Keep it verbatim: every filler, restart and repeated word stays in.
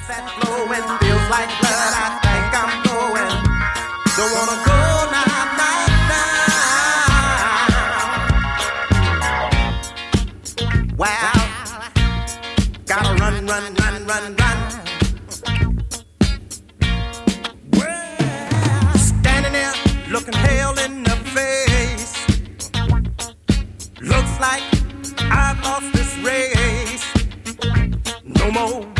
that flowing feels like blood. I think I'm going. Don't wanna go now, now, now. Wow, gotta run, run, run, run, run. Well, standing there looking hell in the face. Looks like I've lost this race. No more